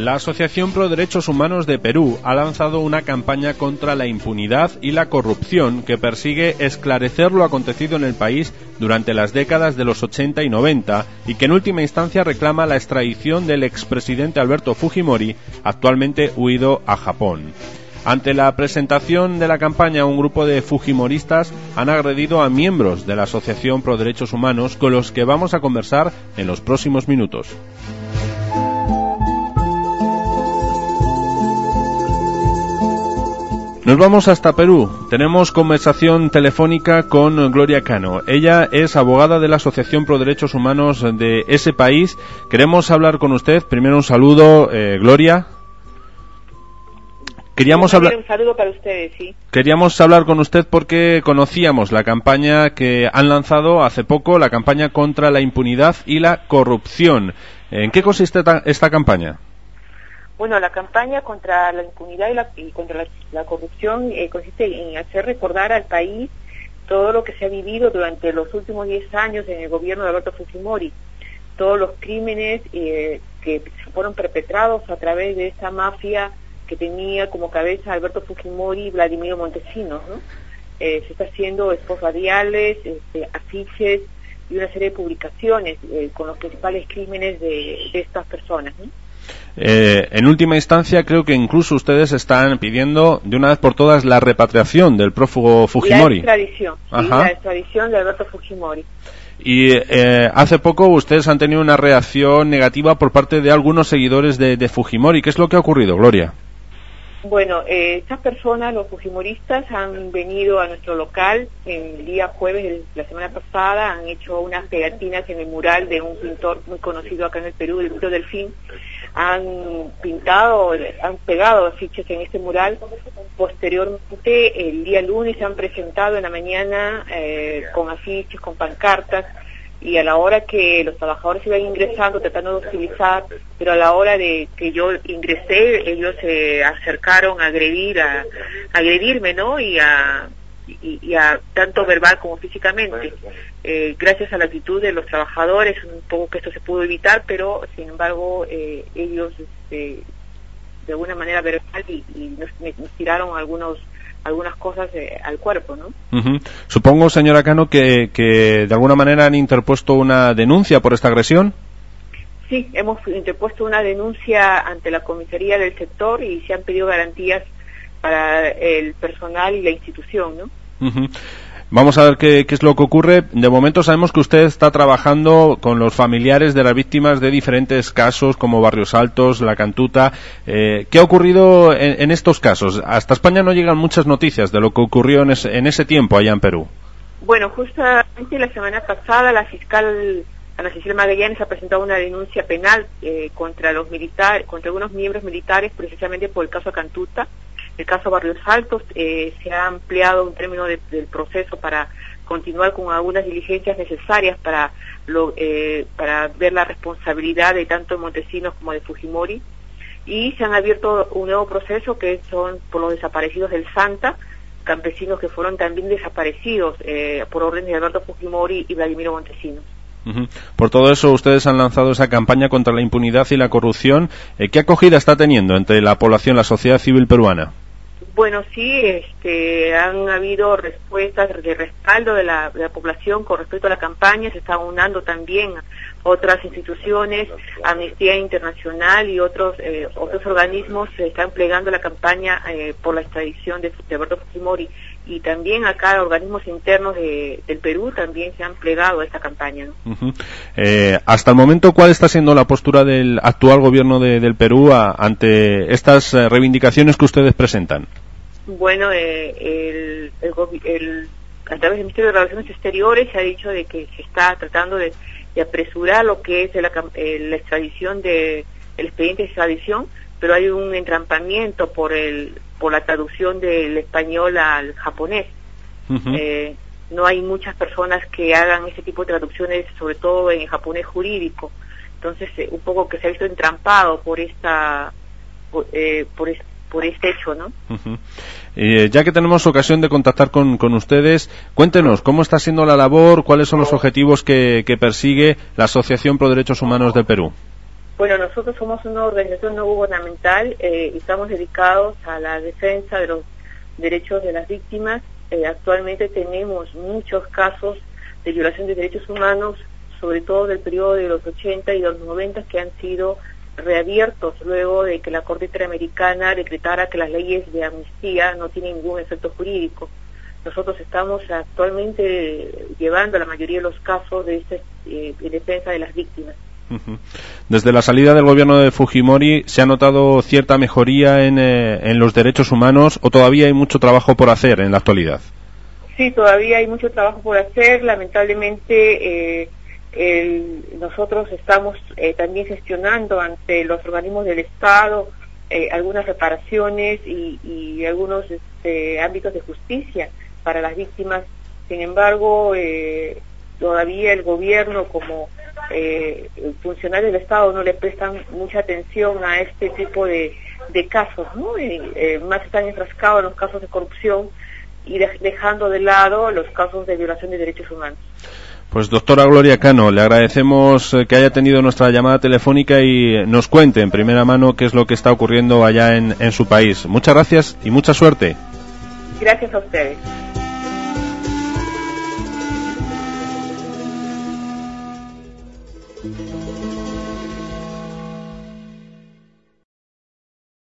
La Asociación Pro Derechos Humanos de Perú ha lanzado una campaña contra la impunidad y la corrupción que persigue esclarecer lo acontecido en el país durante las décadas de los 80 y 90 y que en última instancia reclama la extradición del expresidente Alberto Fujimori, actualmente huido a Japón. Ante la presentación de la campaña, un grupo de fujimoristas han agredido a miembros de la Asociación Pro Derechos Humanos con los que vamos a conversar en los próximos minutos. Nos vamos hasta Perú. Tenemos conversación telefónica con Gloria Cano. Ella es abogada de la Asociación Pro Derechos Humanos de ese país. Queremos hablar con usted. Primero un saludo, Gloria. Un saludo para ustedes, sí. Queríamos hablar con usted porque conocíamos la campaña que han lanzado hace poco, la campaña contra la impunidad y la corrupción. ¿En qué consiste esta campaña? Bueno, la campaña contra la impunidad y contra la corrupción consiste en hacer recordar al país todo lo que se ha vivido durante los últimos 10 años en el gobierno de Alberto Fujimori, todos los crímenes que fueron perpetrados a través de esta mafia que tenía como cabeza Alberto Fujimori y Vladimiro Montesinos, ¿no? Se está haciendo spots radiales, afiches y una serie de publicaciones con los principales crímenes de estas personas, ¿no? En última instancia, creo que incluso ustedes están pidiendo de una vez por todas la repatriación del prófugo Fujimori. La extradición de Alberto Fujimori. Y hace poco ustedes han tenido una reacción negativa por parte de algunos seguidores de Fujimori. ¿Qué es lo que ha ocurrido, Gloria? Bueno, estas personas, los fujimoristas, han venido a nuestro local el día jueves de la semana pasada, han hecho unas pegatinas en el mural de un pintor muy conocido acá en el Perú, el Grupo Delfín. Han pegado afiches en este mural. Posteriormente, el día lunes se han presentado en la mañana con afiches, con pancartas, y a la hora que los trabajadores iban ingresando tratando de hostilizar, pero a la hora de que yo ingresé, ellos se acercaron a agredirme, ¿no? Y a tanto verbal como físicamente. Gracias a la actitud de los trabajadores, un poco que esto se pudo evitar, pero sin embargo ellos de alguna manera verbal y nos tiraron algunas cosas al cuerpo, ¿no? Uh-huh. Supongo, señora Cano, que de alguna manera han interpuesto una denuncia por esta agresión. Sí, hemos interpuesto una denuncia ante la comisaría del sector y se han pedido garantías para el personal y la institución, ¿no? Uh-huh. Vamos a ver qué es lo que ocurre. De momento sabemos que usted está trabajando con los familiares de las víctimas de diferentes casos como Barrios Altos, La Cantuta. ¿Qué ha ocurrido en estos casos? Hasta España no llegan muchas noticias de lo que ocurrió en ese tiempo allá en Perú. Bueno, justamente la semana pasada la fiscal Ana Cecilia Magallanes ha presentado una denuncia penal contra algunos miembros militares, precisamente por el caso Cantuta. El caso Barrios Altos se ha ampliado un término del proceso para continuar con algunas diligencias necesarias para ver la responsabilidad de tanto Montesinos como de Fujimori, y se han abierto un nuevo proceso que son por los desaparecidos del Santa, campesinos que fueron también desaparecidos por orden de Alberto Fujimori y Vladimiro Montesinos. Uh-huh. Por todo eso ustedes han lanzado esa campaña contra la impunidad y la corrupción. ¿Qué acogida está teniendo entre la población, la sociedad civil peruana? Bueno, sí, han habido respuestas de respaldo de la población con respecto a la campaña. Se están unando también otras instituciones, Amnistía Internacional y otros organismos se están plegando la campaña por la extradición de Alberto Fujimori, y también acá organismos internos del Perú también se han plegado a esta campaña, ¿no? Uh-huh. Hasta el momento, ¿cuál está siendo la postura del actual gobierno del Perú ante estas reivindicaciones que ustedes presentan? Bueno, a través del Ministerio de Relaciones Exteriores se ha dicho de que se está tratando de apresurar lo que es la extradición el expediente de extradición, pero hay un entrampamiento por la traducción del español al japonés. Uh-huh. No hay muchas personas que hagan ese tipo de traducciones, sobre todo en el japonés jurídico. Entonces, un poco que se ha visto entrampado por este hecho, ¿no? Uh-huh. Ya que tenemos ocasión de contactar con ustedes, cuéntenos cómo está siendo la labor, cuáles son los objetivos que persigue la Asociación Pro Derechos Humanos del Perú. Bueno, nosotros somos una organización no gubernamental y estamos dedicados a la defensa de los derechos de las víctimas. Actualmente tenemos muchos casos de violación de derechos humanos, sobre todo del periodo de los 80 y los 90, que han sido reabiertos luego de que la Corte Interamericana decretara que las leyes de amnistía no tienen ningún efecto jurídico. Nosotros estamos actualmente llevando la mayoría de los casos de defensa de las víctimas. Desde la salida del gobierno de Fujimori, ¿se ha notado cierta mejoría en los derechos humanos o todavía hay mucho trabajo por hacer en la actualidad? Sí, todavía hay mucho trabajo por hacer. Lamentablemente, nosotros estamos también gestionando ante los organismos del Estado algunas reparaciones y algunos ámbitos de justicia para las víctimas. Sin embargo, todavía el gobierno como funcionarios del Estado no le prestan mucha atención a este tipo de casos, ¿no? Más están enfrascados en los casos de corrupción y dejando de lado los casos de violación de derechos humanos. Pues doctora Gloria Cano, le agradecemos que haya tenido nuestra llamada telefónica y nos cuente en primera mano qué es lo que está ocurriendo allá en su país. Muchas gracias y mucha suerte. Gracias a ustedes.